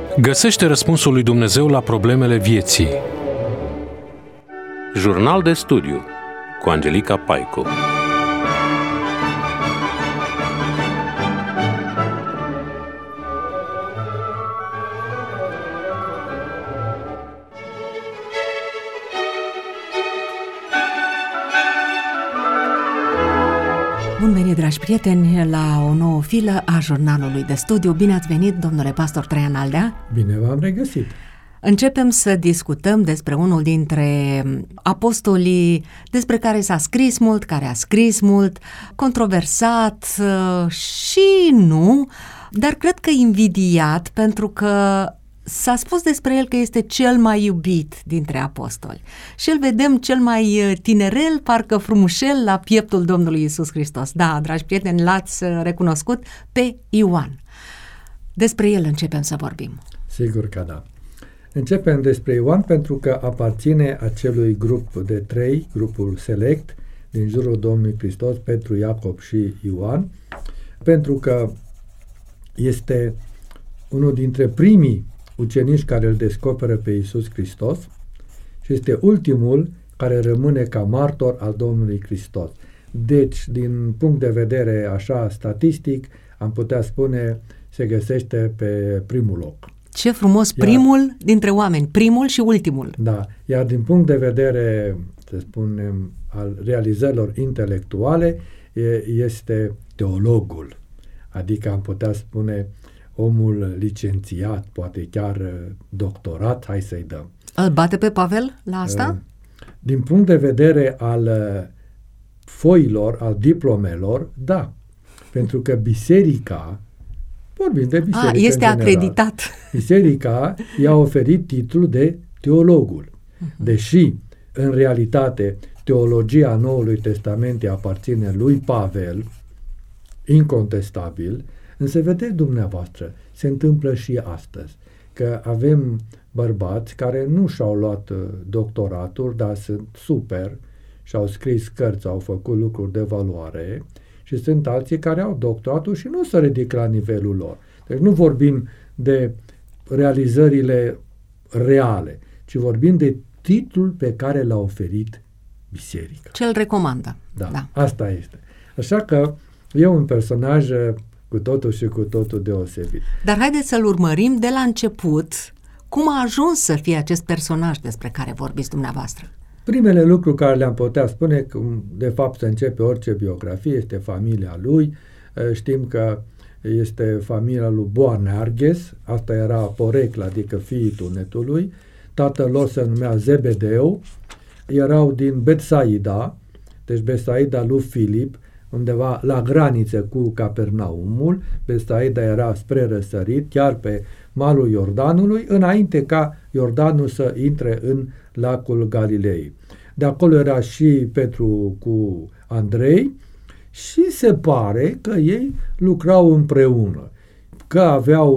Găsește răspunsul lui Dumnezeu la problemele vieții. Jurnal de studiu cu Angelica Paicu. Bun venit, dragi prieteni, la o nouă filă a jurnalului de studiu. Bine ați venit, domnule pastor Traian Aldea. Bine v-am regăsit. Începem să discutăm despre unul dintre apostolii despre care s-a scris mult, care a scris mult, controversat și nu, dar cred că invidiat, pentru că s-a spus despre el că este cel mai iubit dintre apostoli. Și îl vedem cel mai tinerel, parcă frumușel, la pieptul Domnului Iisus Hristos. Da, dragi prieteni, l-ați recunoscut pe Ioan. Despre el începem să vorbim. Sigur că da. Începem despre Ioan pentru că aparține acelui grup de 3, grupul select, din jurul Domnului Hristos, Petru, Iacob și Ioan, pentru că este unul dintre primii ucenici care îl descoperă pe Iisus Hristos și este ultimul care rămâne ca martor al Domnului Hristos. Deci, din punct de vedere așa statistic, am putea spune, se găsește pe primul loc. Ce frumos, primul dintre oameni, primul și ultimul. Da, iar din punct de vedere, să spunem, al realizărilor intelectuale, este teologul, adică am putea spune omul licențiat, poate chiar doctorat, hai să-i dăm. Îl bate pe Pavel la asta? Din punct de vedere al foilor, al diplomelor, da. Pentru că biserica, vorbim de biserică este în general, acreditat. Biserica i-a oferit titlul de teologul. Deși, în realitate, teologia Noului Testament aparține lui Pavel, incontestabil, însă vedeți dumneavoastră, se întâmplă și astăzi, că avem bărbați care nu și-au luat doctoratul, dar sunt super și-au scris cărți, au făcut lucruri de valoare și sunt alții care au doctoratul și nu se ridică la nivelul lor. Deci nu vorbim de realizările reale, ci vorbim de titlul pe care l-a oferit biserica. Ce îl recomandă. Da, asta este. Așa că e un personaj cu totul și cu totul deosebit. Dar haideți să-l urmărim de la început. Cum a ajuns să fie acest personaj despre care vorbiți dumneavoastră? Primele lucruri care le-am putea spune, că de fapt se începe orice biografie, este familia lui. Știm că este familia lui Boanerges, asta era porecla, adică fiii tunetului. Tatăl lor se numea Zebedeu, erau din Betsaida, deci Betsaida lui Filip, undeva la graniță cu Capernaumul. Betsaida era spre răsărit, chiar pe malul Iordanului, înainte ca Iordanul să intre în lacul Galilei. De acolo era și Petru cu Andrei și se pare că ei lucrau împreună, că aveau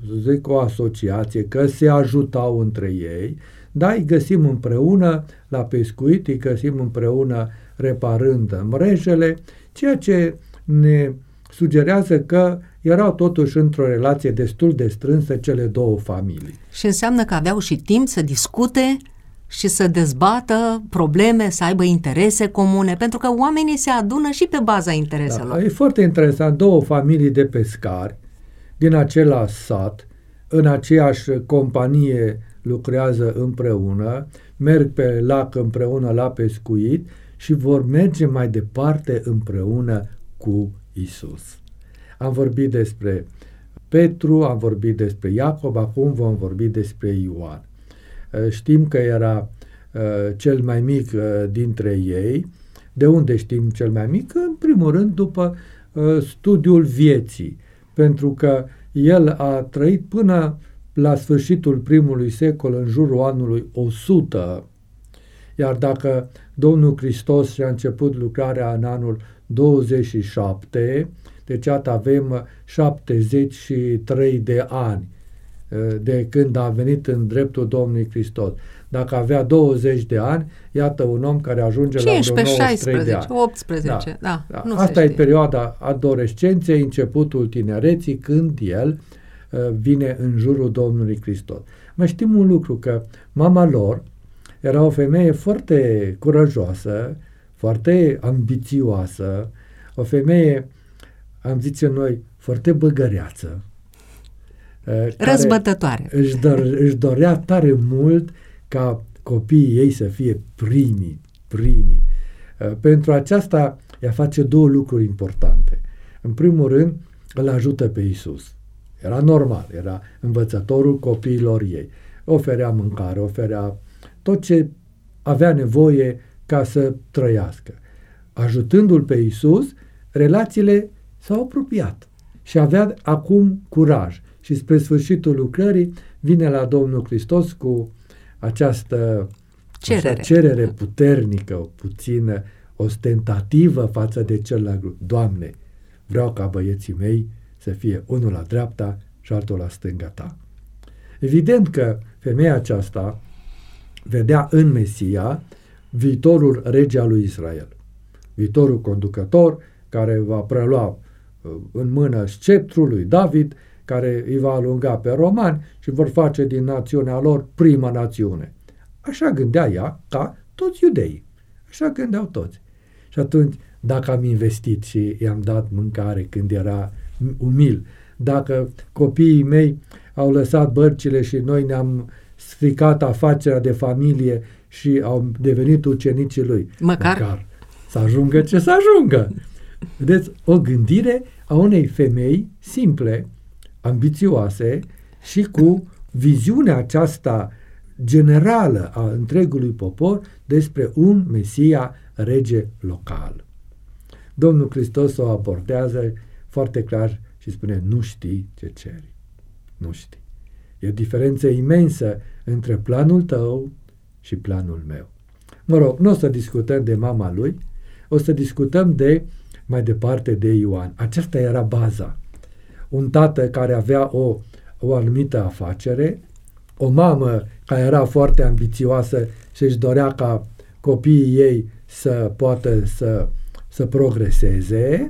o asociație, că se ajutau între ei, dar îi găsim împreună la pescuit, îi găsim împreună reparând mrejele, ceea ce ne sugerează că erau totuși într-o relație destul de strânsă cele două familii. Și înseamnă că aveau și timp să discute și să dezbată probleme, să aibă interese comune, pentru că oamenii se adună și pe baza intereselor. Da, e foarte interesant, două familii de pescari din același sat, în aceeași companie lucrează împreună, merg pe lac împreună la pescuit și vor merge mai departe împreună cu Isus. Am vorbit despre Petru, am vorbit despre Iacob, acum vom vorbi despre Ioan. Știm că era cel mai mic dintre ei. De unde știm cel mai mic? În primul rând după studiul vieții, pentru că el a trăit până la sfârșitul primului secol, în jurul anului 100, iar dacă Domnul Hristos și-a început lucrarea în anul 27, deci iată avem 73 de ani de când a venit în dreptul Domnului Hristos. Dacă avea 20 de ani, iată un om care ajunge 15, la vreo 93 16, de ani. 18, da. Asta e perioada adolescenței, începutul tinereții, când el vine în jurul Domnului Hristos. Mai știm un lucru, că mama lor era o femeie foarte curajoasă, foarte ambițioasă, o femeie, am zice noi, foarte băgăreață. Răzbătătoare. Își dorea tare mult ca copiii ei să fie primii. Pentru aceasta ea face două lucruri importante. În primul rând, îl ajută pe Iisus. Era normal, era învățătorul copiilor ei. Oferea mâncare, oferea tot ce avea nevoie ca să trăiască. Ajutându-l pe Iisus, relațiile s-au apropiat și avea acum curaj. Și spre sfârșitul lucrării vine la Domnul Hristos cu această cerere puternică, puțină, ostentativă față de celălalt grup. Doamne, vreau ca băieții mei să fie unul la dreapta și altul la stânga ta. Evident că femeia aceasta vedea în Mesia viitorul rege al lui Israel, viitorul conducător care va prelua în mână sceptrul lui David, care îi va alunga pe romani și vor face din națiunea lor prima națiune. Așa gândea ea, ca toți iudeii. Așa gândeau toți. Și atunci, dacă am investit și i-am dat mâncare când era umil, dacă copiii mei au lăsat bărcile și noi ne-am stricat afacerea de familie și au devenit ucenicii lui, măcar să ajungă ce să ajungă. Vedeți, o gândire a unei femei simple, ambițioase și cu viziunea aceasta generală a întregului popor despre un Mesia rege local. Domnul Hristos o abordează foarte clar și spune: nu știi ce ceri. Nu știi. E o diferență imensă între planul tău și planul meu. Mă rog, nu o să discutăm de mama lui, o să discutăm mai departe de Ioan. Aceasta era baza. Un tată care avea o anumită afacere, o mamă care era foarte ambițioasă și își dorea ca copiii ei să poată să progreseze.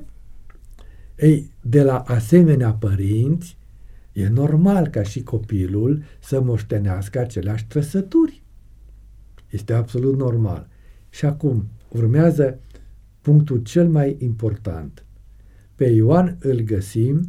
Ei, de la asemenea părinți, e normal ca și copilul să moștenească aceleași trăsături. Este absolut normal. Și acum urmează punctul cel mai important. Pe Ioan îl găsim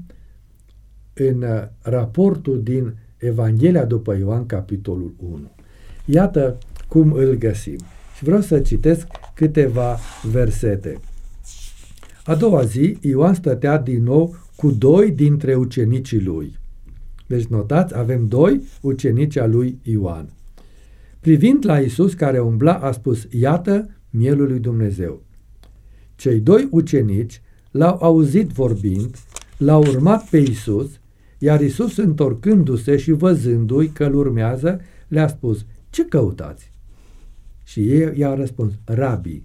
în raportul din Evanghelia după Ioan, capitolul 1. Iată cum îl găsim. Și vreau să citesc câteva versete. A doua zi, Ioan stătea din nou cu 2 dintre ucenicii lui. Deci notați, avem 2 ucenici al lui Ioan. Privind la Iisus care umbla, a spus: iată mielul lui Dumnezeu. Cei 2 ucenici l-au auzit vorbind, l-au urmat pe Iisus, iar Iisus, întorcându-se și văzându-i că îl urmează, le-a spus: ce căutați? Și ei i-au răspuns: Rabi,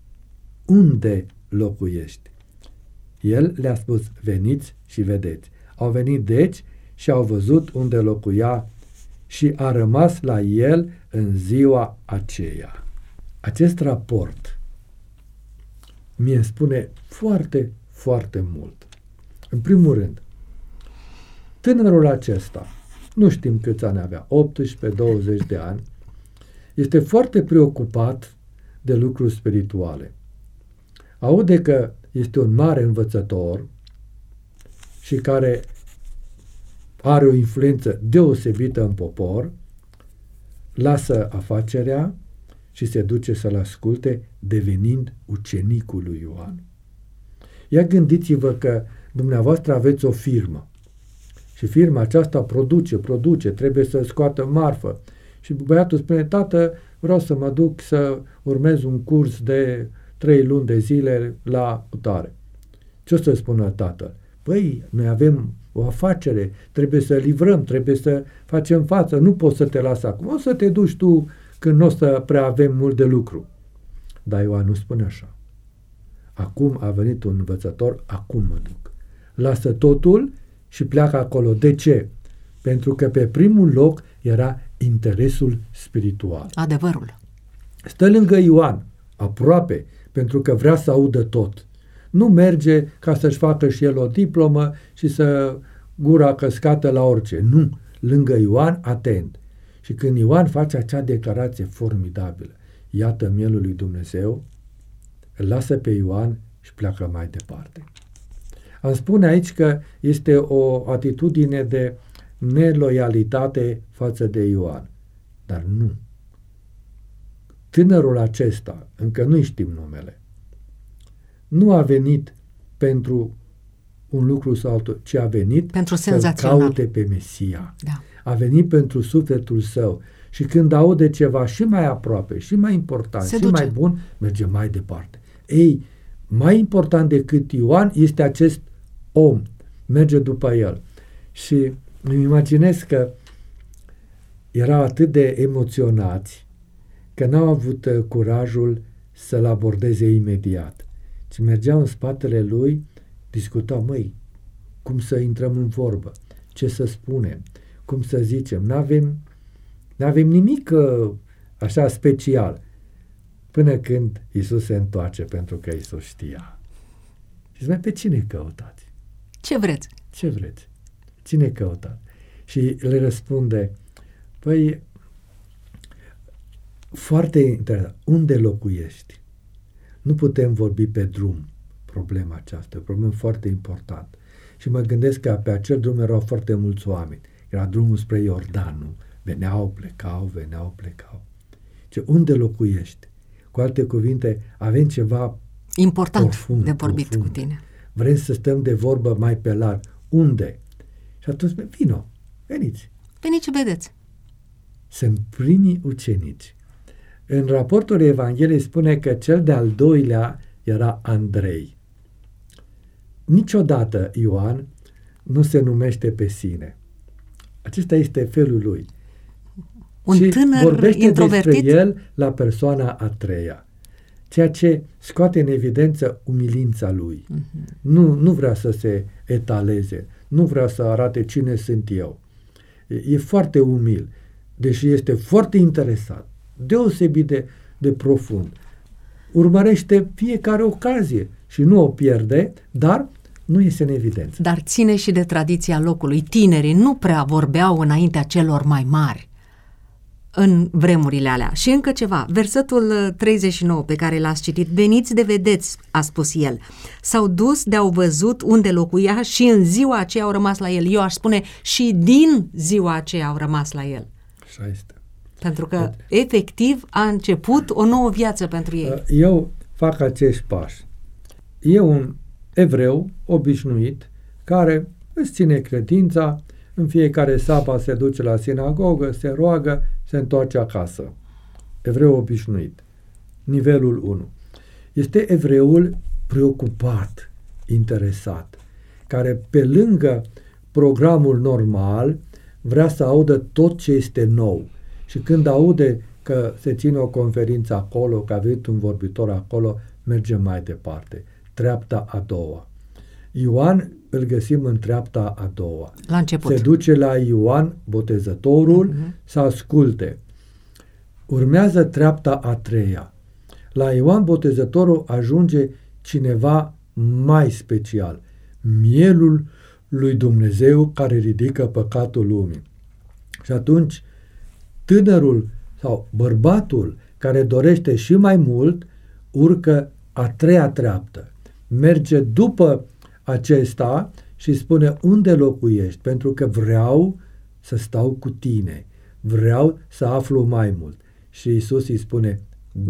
unde locuiești? El le-a spus: veniți și vedeți. Au venit deci și au văzut unde locuia și a rămas la el în ziua aceea. Acest raport mie îmi spune foarte, foarte mult. În primul rând, tânărul acesta, nu știm câți ani avea, 18-20 de ani, este foarte preocupat de lucruri spirituale. Aude că este un mare învățător și care are o influență deosebită în popor, lasă afacerea și se duce să-l asculte, devenind ucenicul lui Ioan. Ia gândiți-vă că dumneavoastră aveți o firmă și firma aceasta produce, trebuie să scoată marfă. Și băiatul spune: tată, vreau să mă duc să urmez un curs de 3 luni de zile la cutare. Ce o să spună tatăl? Păi, noi avem o afacere, trebuie să livrăm, trebuie să facem față, nu poți să te las acum, o să te duci tu când nu o să prea avem mult de lucru. Dar Ioan nu spune așa. Acum a venit un învățător, acum mă duc. Lasă totul și pleacă acolo. De ce? Pentru că pe primul loc era interesul spiritual. Adevărul. Stă lângă Ioan, aproape, pentru că vrea să audă tot. Nu merge ca să-și facă și el o diplomă și să gura căscată la orice. Nu, lângă Ioan, atent. Și când Ioan face acea declarație formidabilă, iată mielul lui Dumnezeu, îl lasă pe Ioan și pleacă mai departe. Am spune aici că este o atitudine de neloialitate față de Ioan. Dar nu. Tânărul acesta, încă nu știm numele, nu a venit pentru un lucru sau altul, ci a venit pentru să caute pe Mesia. Da. A venit pentru sufletul său. Și când aude ceva și mai aproape, și mai important, și mai bun, merge mai departe. Ei, mai important decât Ioan este acest om. Merge după el. Și îmi imaginez că erau atât de emoționați că n-au avut curajul să-l abordeze imediat. Și mergeau în spatele lui, discutau, măi, cum să intrăm în vorbă, ce să spunem, cum să zicem, n-avem nimic așa special. Până când Iisus se întoarce, pentru că Iisus știa. Și zice, pe cine căutați? Ce vreți? Ce vreți? Cine căutați? Și le răspunde, păi, foarte interesant, unde locuiești? Nu putem vorbi pe drum problema aceasta, o problemă foarte importantă. Și mă gândesc că pe acel drum erau foarte mulți oameni. Era drumul spre Iordan, nu? Veneau, plecau. Ce, unde locuiești? Cu alte cuvinte, avem ceva important profund, de vorbit cu tine. Vrem să stăm de vorbă mai pe larg. Unde? Și atunci, vino, veniți. Veniți și vedeți. Sunt primii ucenici. În raportul Evangheliei spune că cel de-al doilea era Andrei. Niciodată Ioan nu se numește pe sine. Acesta este felul lui. Un și tânăr vorbește introvertit despre el la persoana a treia. Ceea ce scoate în evidență umilința lui. Nu vrea să se etaleze, nu vrea să arate cine sunt eu. E foarte umil, deși este foarte interesat, deosebit de profund. Urmărește fiecare ocazie și nu o pierde, dar nu iese în evidență. Dar ține și de tradiția locului. Tinerii nu prea vorbeau înaintea celor mai mari în vremurile alea. Și încă ceva, versetul 39 pe care l-ați citit, veniți de vedeți, a spus el. S-au dus de-au văzut unde locuia și în ziua aceea au rămas la el. Eu aș spune și din ziua aceea au rămas la el. Așa este. Pentru că, efectiv, a început o nouă viață pentru ei. Eu fac acești pași. E un evreu obișnuit care îți ține credința, în fiecare sabat se duce la sinagogă, se roagă, se întoarce acasă. Evreu obișnuit. Nivelul 1. Este evreul preocupat, interesat, care pe lângă programul normal vrea să audă tot ce este nou. Și când aude că se ține o conferință acolo, că a venit un vorbitor acolo, merge mai departe. Treapta a doua. Ioan îl găsim în treapta a doua. La început. Se duce la Ioan Botezătorul să asculte. Urmează treapta a treia. La Ioan Botezătorul ajunge cineva mai special. Mielul lui Dumnezeu care ridică păcatul lumii. Și atunci tânărul sau bărbatul care dorește și mai mult urcă a treia treaptă. Merge după acesta și spune unde locuiești, pentru că vreau să stau cu tine, vreau să aflu mai mult. Și Iisus îi spune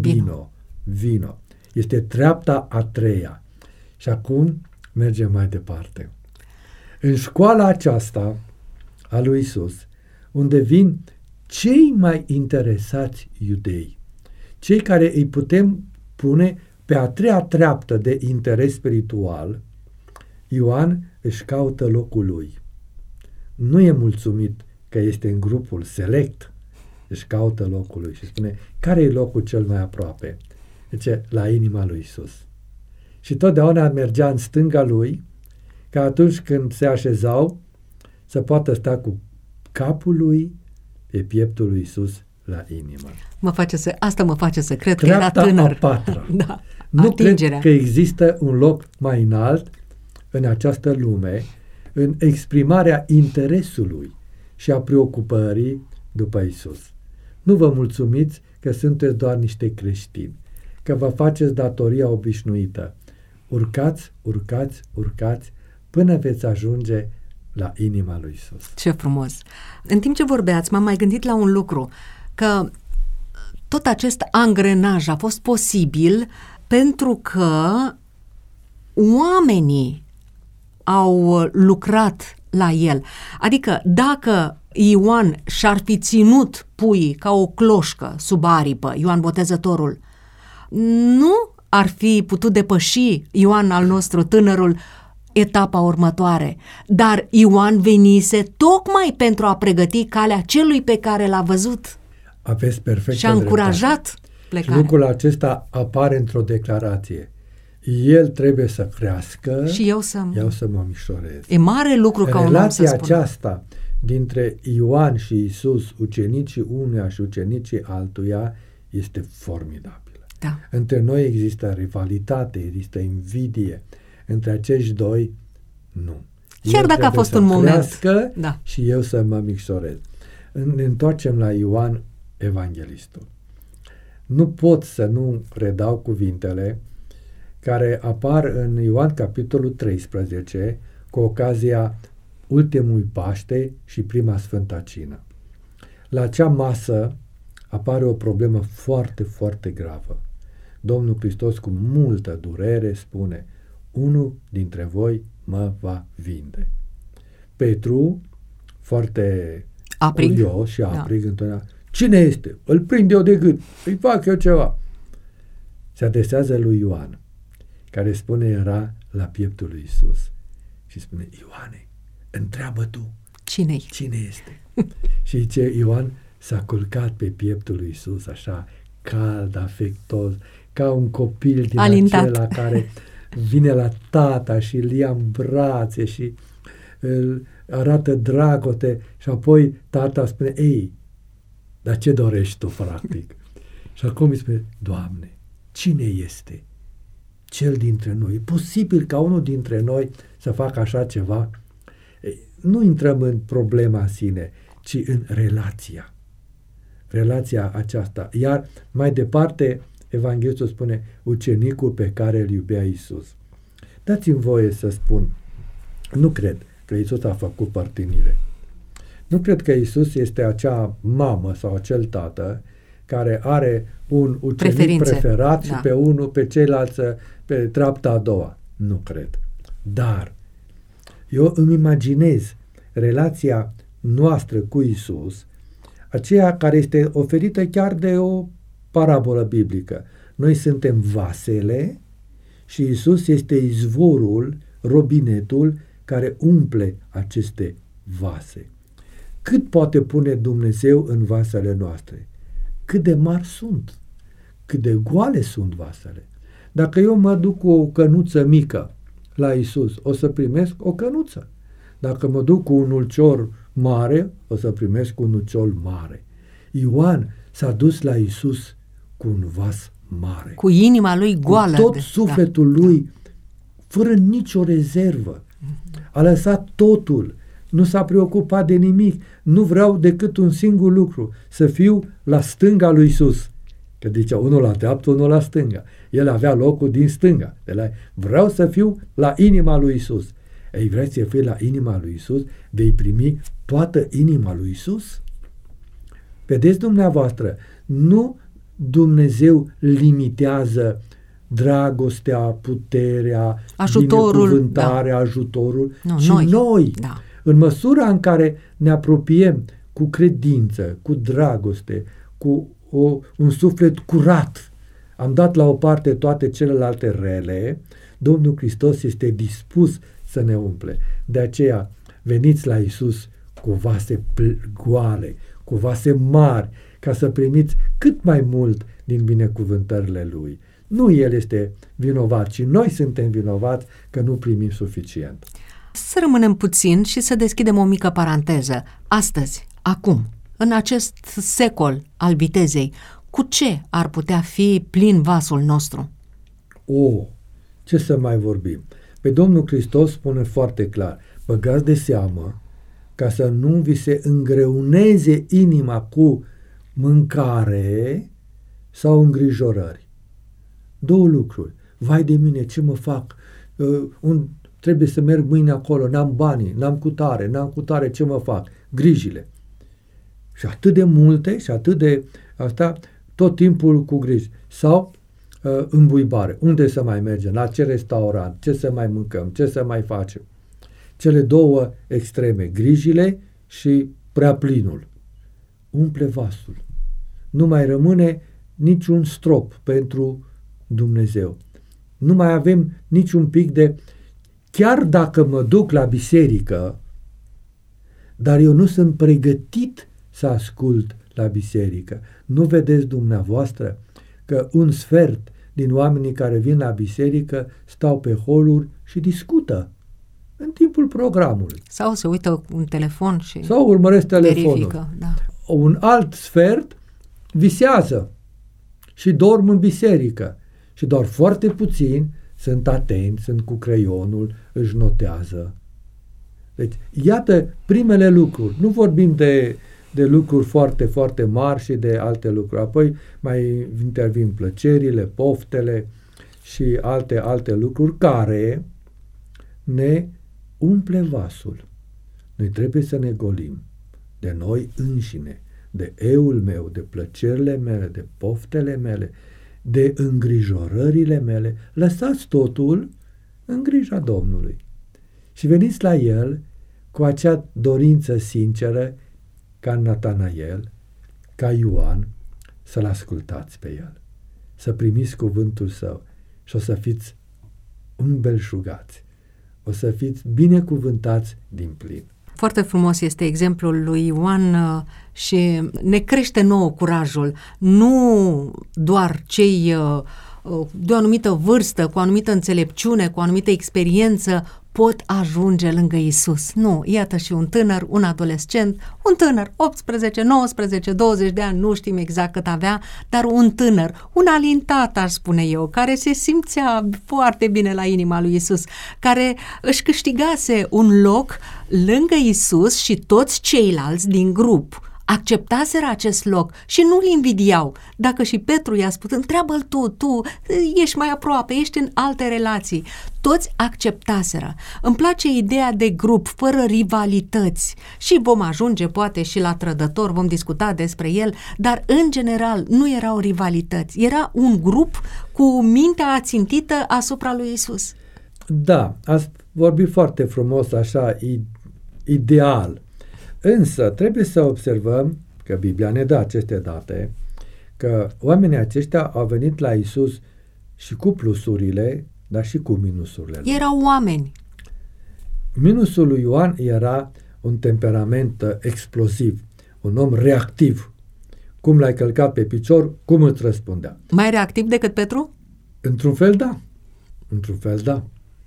vino. Este treapta a treia. Și acum mergem mai departe. În școala aceasta a lui Iisus, unde vin cei mai interesați iudei, cei care îi putem pune pe a treia treaptă de interes spiritual, Ioan își caută locul lui. Nu e mulțumit că este în grupul select, își caută locul lui și spune, care e locul cel mai aproape? Zice, la inima lui Iisus. Și totdeauna mergea în stânga lui, ca atunci când se așezau, să poată sta cu capul lui pe pieptul lui Iisus la inimă. Asta mă face să cred treapta că era tânăr. A patra. Da, nu atingerea. cred că există un loc mai înalt în această lume în exprimarea interesului și a preocupării după Isus. Nu vă mulțumiți că sunteți doar niște creștini, că vă faceți datoria obișnuită. Urcați, urcați, urcați, până veți ajunge la inima lui Isus. Ce frumos! În timp ce vorbeați, m-am mai gândit la un lucru, că tot acest angrenaj a fost posibil pentru că oamenii au lucrat la el. Adică dacă Ioan și-ar fi ținut puii ca o cloșcă sub aripă, Ioan Botezătorul, nu ar fi putut depăși Ioan al nostru, tânărul, etapa următoare. Dar Ioan venise tocmai pentru a pregăti calea celui pe care l-a văzut. Aveți perfect și a încurajat plecarea. Și lucrul acesta apare într-o declarație. El trebuie să crească și eu să mă micșorez. E mare lucru ca un om să relația spună. aceasta dintre Ioan și Isus, ucenicii unuia și ucenicii altuia, este formidabilă. Da. Între noi există rivalitate, există invidie. Între acești doi, nu. Chiar dacă a fost un moment. Da. Și eu să mă micșorez. Ne întoarcem la Ioan Evanghelistul. Nu pot să nu redau cuvintele care apar în Ioan capitolul 13 cu ocazia ultimului Paște și prima Sfânta Cină. La acea masă apare o problemă foarte, foarte gravă. Domnul Hristos cu multă durere spune: unul dintre voi mă va vinde. Petru, foarte curios și aprig, întotdeauna: cine este? Îl prind eu de gât, îi fac eu ceva. Se adresează lui Ioan, care spune era la pieptul lui Isus și spune: Ioane, întreabă tu cine este. Și zice, Ioan s-a culcat pe pieptul lui Isus așa cald, afectos, ca un copil din alintat, acela care vine la tata și îl ia în brațe și îl arată dragoste și apoi tata spune: ei, dar ce dorești tu, practic? Și acum îi spune: Doamne, cine este cel dintre noi? E posibil ca unul dintre noi să facă așa ceva? Nu intrăm în problema în sine, ci în relația aceasta. Iar mai departe, Evanghelistul spune: ucenicul pe care îl iubea Isus. Dați-mi voie să spun, nu cred că Isus a făcut părtinire. Nu cred că Isus este acea mamă sau acel tată care are un ucenic preferat și pe ceilalți pe treapta a doua. Nu cred. Dar eu îmi imaginez relația noastră cu Isus, aceea care este oferită chiar de o parabolă biblică. Noi suntem vasele și Isus este izvorul, robinetul care umple aceste vase. Cât poate pune Dumnezeu în vasele noastre? Cât de mari sunt? Cât de goale sunt vasele? Dacă eu mă duc cu o cănuță mică la Isus, o să primesc o cănuță. Dacă mă duc cu un ulcior mare, o să primesc un ulcior mare. Ioan s-a dus la Isus cu un vas mare. Cu inima lui goală. Cu tot sufletul lui, fără nicio rezervă. A lăsat totul. Nu s-a preocupat de nimic. Nu vreau decât un singur lucru, să fiu la stânga lui Isus. Că zicea unul la dreapta, unul la stânga. El avea locul din stânga. Vreau să fiu la inima lui Isus. Ei, vrei să fii la inima lui Isus, vei primi toată inima lui Isus? Vedeți dumneavoastră, nu Dumnezeu limitează dragostea, puterea, binecuvântarea, ajutorul, ci noi. Da. În măsura în care ne apropiem cu credință, cu dragoste, cu un suflet curat, am dat la o parte toate celelalte rele, Domnul Hristos este dispus să ne umple. De aceea, veniți la Isus cu vase goale, cu vase mari, ca să primiți cât mai mult din binecuvântările Lui. Nu El este vinovat, ci noi suntem vinovați că nu primim suficient. Să rămânem puțin și să deschidem o mică paranteză. Astăzi, acum, în acest secol al vitezei, cu ce ar putea fi plin vasul nostru? Ce să mai vorbim? Pe Domnul Hristos spune foarte clar: băgați de seamă ca să nu vi se îngreuneze inima cu mâncare sau îngrijorări. Două lucruri. Vai de mine, ce mă fac? Trebuie să merg mâine acolo, n-am banii, n-am cutare, ce mă fac? Grijile. Și atât de multe și atât de asta, tot timpul cu griji. Sau îmbuibare. Unde să mai mergem? La ce restaurant? Ce să mai mâncăm? Ce să mai facem? Cele două extreme, grijile și prea plinul. Umple vasul. Nu mai rămâne niciun strop pentru Dumnezeu. Nu mai avem niciun pic de... Chiar dacă mă duc la biserică, dar eu nu sunt pregătit să ascult la biserică. Nu vedeți dumneavoastră că un sfert din oamenii care vin la biserică stau pe holuri și discută în timpul programului. Sau se uită un telefon și sau urmăresc telefonul. Verifică, da. Un alt sfert visează și dorm în biserică. Și doar foarte puțini sunt atenți, sunt cu creionul, își notează. Deci, iată primele lucruri. Nu vorbim de lucruri foarte, foarte mari și de alte lucruri. Apoi mai intervin plăcerile, poftele și alte lucruri care ne umple vasul. Noi trebuie să ne golim de noi înșine, de eul meu, de plăcerile mele, de poftele mele, de îngrijorările mele. Lăsați totul în grija Domnului și veniți la El cu acea dorință sinceră ca Natanael, ca Ioan, să-L ascultați pe El, să primiți cuvântul Său și o să fiți îmbelșugați, o să fiți binecuvântați din plin. Foarte frumos este exemplul lui Ioan și ne crește nouă curajul. Nu doar cei de o anumită vârstă, cu o anumită înțelepciune, cu o anumită experiență pot ajunge lângă Iisus. Nu, iată și un tânăr, un adolescent, un tânăr, 18, 19, 20 de ani, nu știm exact cât avea, dar un tânăr, un alintat, aș spune eu, care se simțea foarte bine la inima lui Iisus, care își câștigase un loc lângă Iisus și toți ceilalți din grup acceptaseră acest loc și nu-l invidiau. Dacă și Petru i-a spus, întreabă-l tu ești mai aproape, ești în alte relații. Toți acceptaseră. Îmi place ideea de grup, fără rivalități. Și vom ajunge poate și la trădător, vom discuta despre el, dar în general nu erau rivalități. Era un grup cu mintea ațintită asupra lui Iisus. Da, ați vorbit foarte frumos, așa, ideal. Însă trebuie să observăm că Biblia ne dă aceste date, că oamenii aceștia au venit la Iisus și cu plusurile, dar și cu minusurile. Erau oameni. Minusul lui Ioan era un temperament explosiv, un om reactiv. Cum l-ai călcat pe picior, cum îți răspundea? Mai reactiv decât Petru? Într-un fel, da. Într-un fel, da.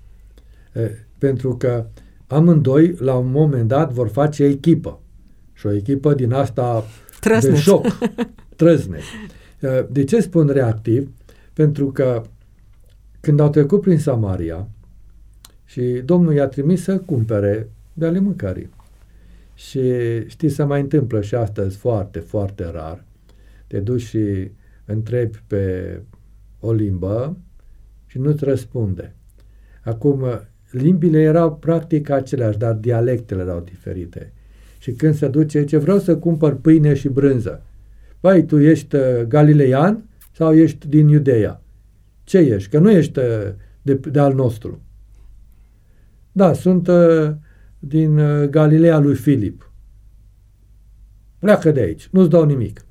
Pentru că amândoi, la un moment dat, vor face echipă. Și o echipă din asta Trăsneț. de joc. Trăsneț. De ce spun reactiv? Pentru că când au trecut prin Samaria și Domnul i-a trimis să cumpere de ale mâncării. Și știți, se mai întâmplă și astăzi foarte, foarte rar. Te duci și întrebi pe o limbă și nu-ți răspunde. Acum, limbile erau practic aceleași, dar dialectele erau diferite. Și când se duce, zice, vreau să cumpăr pâine și brânză. Păi, tu ești galileian sau ești din Iudeea? Ce ești? Că nu ești de al nostru. Da, sunt din Galileea lui Filip. Pleacă de aici, nu-ți dau nimic.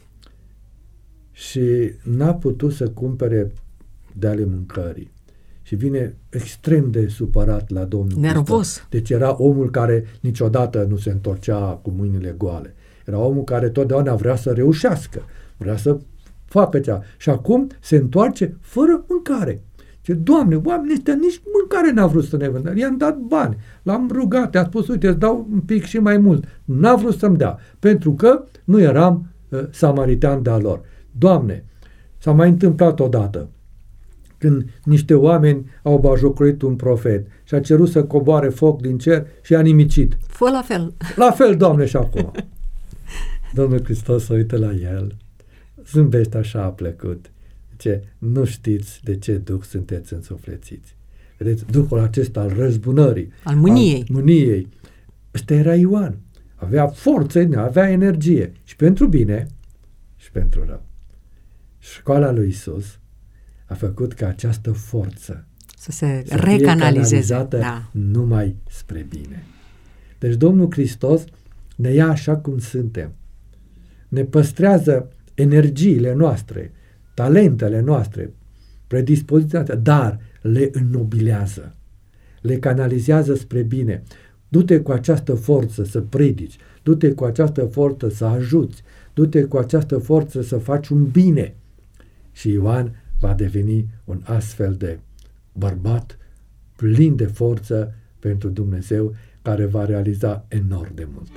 Și n-a putut să cumpere de ale mâncării. Și vine extrem de supărat la Domnul Nervos. Hristos. Deci era omul care niciodată nu se întorcea cu mâinile goale. Era omul care totdeauna vrea să reușească, vrea să facă ceva. Și acum se întoarce fără mâncare. Ce Doamne, oamenii ăștia nici mâncare n-a vrut să ne vândă. I-am dat bani, l-am rugat, i-a spus, uite, îți dau un pic și mai mult. N-a vrut să-mi dea, pentru că nu eram samaritean de-a lor. Doamne, s-a mai întâmplat odată când niște oameni au bajocorit un profet și a cerut să coboare foc din cer și a nimicit. Fă la fel. La fel, Doamne, și acum. Domnul Hristos se uită la el, zâmbește așa, a plăcut. Zice, nu știți de ce duh sunteți însuflețiți. Vedeți, duhul acesta al răzbunării, Al mâniei. Ăsta era Ioan. Avea forță, avea energie. Și pentru bine, și pentru rău. Școala lui Isus a făcut ca această forță să se fie recanalizeze. canalizată numai spre bine. Deci Domnul Hristos ne ia așa cum suntem. Ne păstrează energiile noastre, talentele noastre, predispoziția, dar le înnobilează. Le canalizează spre bine. Du-te cu această forță să predici, du-te cu această forță să ajuți, du-te cu această forță să faci un bine. Și Ioan va deveni un astfel de bărbat plin de forță pentru Dumnezeu, care va realiza enorm de mult.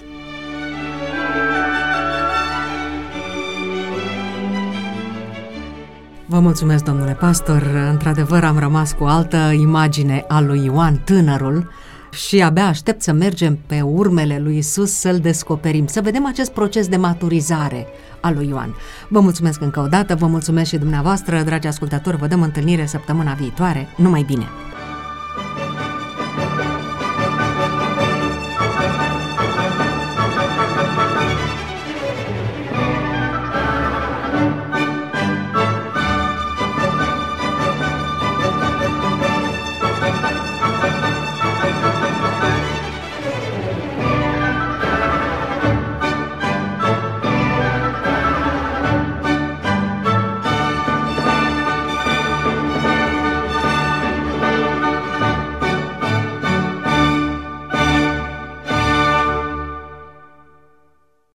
Vă mulțumesc, domnule pastor. Într-adevăr, am rămas cu o altă imagine a lui Ioan, tânărul, și abia aștept să mergem pe urmele lui Isus să-l descoperim, să vedem acest proces de maturizare a lui Ioan. Vă mulțumesc încă o dată, vă mulțumesc și dumneavoastră, dragi ascultători, vă dăm întâlnire săptămâna viitoare. Numai bine!